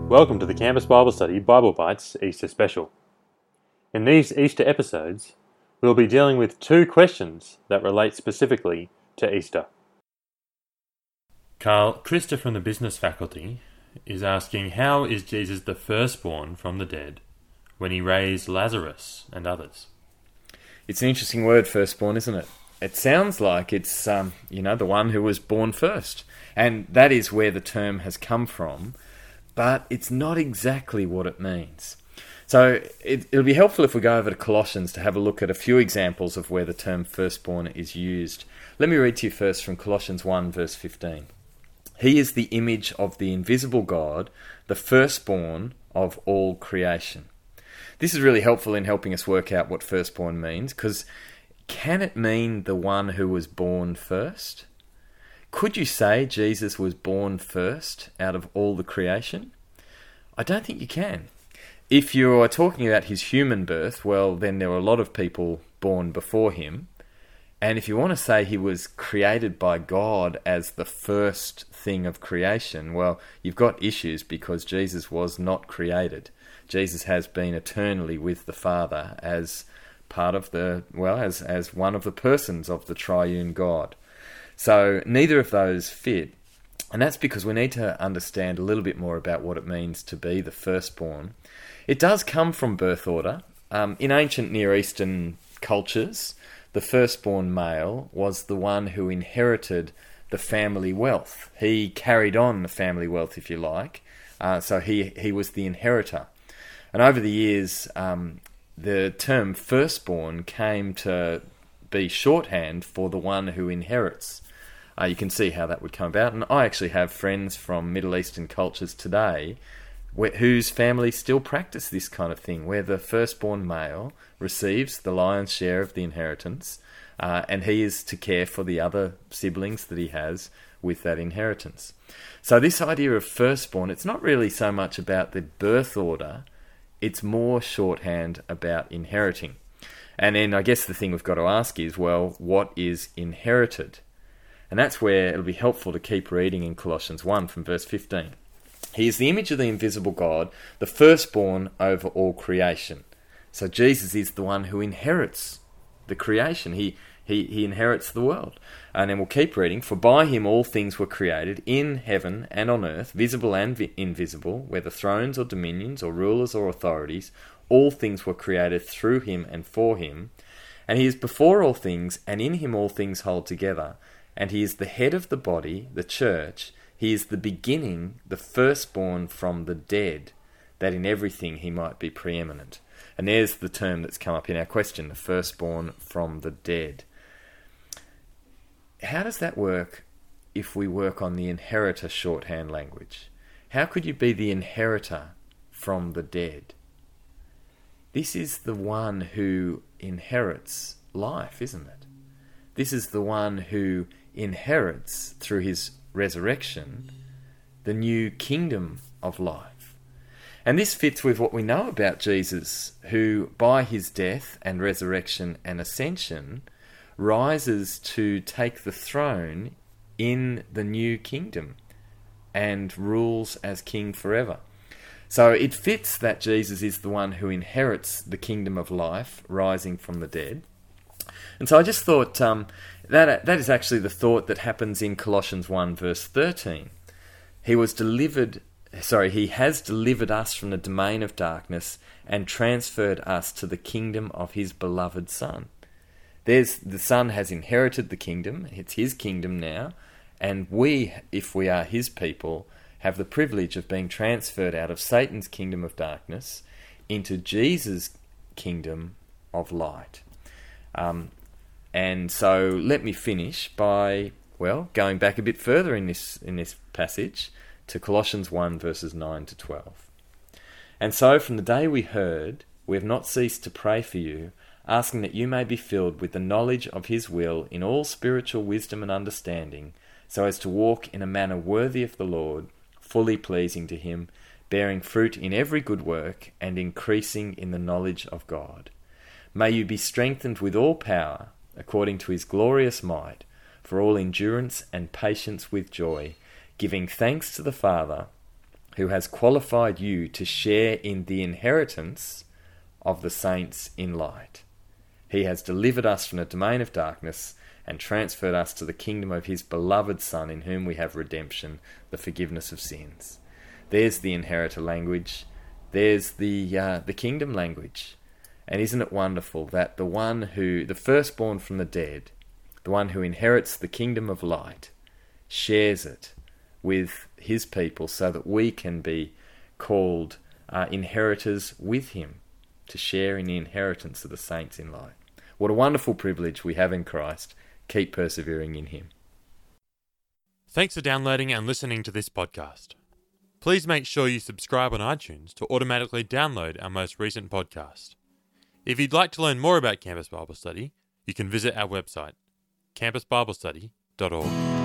Welcome to the Campus Bible Study Bible Bites Easter Special. In these Easter episodes, we'll be dealing with two questions that relate specifically to Easter. Carl, Krista from the business faculty is asking, how is Jesus the firstborn from the dead when he raised Lazarus and others? It's an interesting word, firstborn, isn't it? It sounds like it's, the one who was born first. And that is where the term has come from, but it's not exactly what it means. So it'll be helpful if we go over to Colossians to have a look at a few examples of where the term firstborn is used. Let me read to you first from Colossians 1 verse 15. He is the image of the invisible God, the firstborn of all creation. This is really helpful in helping us work out what firstborn means, because can it mean the one who was born first? Could you say Jesus was born first out of all the creation? I don't think you can. If you're talking about his human birth, well, then there were a lot of people born before him. And if you want to say he was created by God as the first thing of creation, well, you've got issues because Jesus was not created. Jesus has been eternally with the Father as part of as one of the persons of the triune God. So neither of those fit, and that's because we need to understand a little bit more about what it means to be the firstborn. It does come from birth order. In ancient Near Eastern cultures, the firstborn male was the one who inherited the family wealth. He carried on the family wealth, if you like, so he was the inheritor. And over the years, the term firstborn came to be shorthand for the one who inherits. You can see how that would come about. And I actually have friends from Middle Eastern cultures today whose families still practice this kind of thing, where the firstborn male receives the lion's share of the inheritance, and he is to care for the other siblings that he has with that inheritance. So this idea of firstborn, it's not really so much about the birth order, it's more shorthand about inheriting. And then I guess the thing we've got to ask is, well, what is inherited? And that's where it'll be helpful to keep reading in Colossians 1 from verse 15. He is the image of the invisible God, the firstborn over all creation. So Jesus is the one who inherits the creation. He inherits the world. And then we'll keep reading. For by him all things were created, in heaven and on earth, visible and invisible, whether thrones or dominions or rulers or authorities, all things were created through him and for him. And he is before all things, and in him all things hold together. And he is the head of the body, the church. He is the beginning, the firstborn from the dead, that in everything he might be preeminent. And there's the term that's come up in our question, the firstborn from the dead. How does that work if we work on the inheritor shorthand language? How could you be the inheritor from the dead? This is the one who inherits life, isn't it? This is the one who inherits, through his resurrection, the new kingdom of life. And this fits with what we know about Jesus, who by his death and resurrection and ascension rises to take the throne in the new kingdom and rules as king forever. So it fits that Jesus is the one who inherits the kingdom of life, rising from the dead. And so I just thought that is actually the thought that happens in Colossians 1 verse 13. He has delivered us from the domain of darkness and transferred us to the kingdom of his beloved Son. The Son has inherited the kingdom. It's his kingdom now. And we, if we are his people, have the privilege of being transferred out of Satan's kingdom of darkness into Jesus' kingdom of light. And so let me finish by, going back a bit further in this passage to Colossians 1 verses 9 to 12. And so from the day we heard, we have not ceased to pray for you, asking that you may be filled with the knowledge of his will in all spiritual wisdom and understanding, so as to walk in a manner worthy of the Lord, fully pleasing to him, bearing fruit in every good work, and increasing in the knowledge of God. May you be strengthened with all power, according to his glorious might, for all endurance and patience with joy, giving thanks to the Father, who has qualified you to share in the inheritance of the saints in light. He has delivered us from the domain of darkness and transferred us to the kingdom of his beloved Son, in whom we have redemption, the forgiveness of sins. There's the inheritor language. There's the kingdom language. And isn't it wonderful that the firstborn from the dead, the one who inherits the kingdom of light, shares it with his people so that we can be called inheritors with him, to share in the inheritance of the saints in light. What a wonderful privilege we have in Christ. Keep persevering in him. Thanks for downloading and listening to this podcast. Please make sure you subscribe on iTunes to automatically download our most recent podcast. If you'd like to learn more about Campus Bible Study, you can visit our website, campusbiblestudy.org.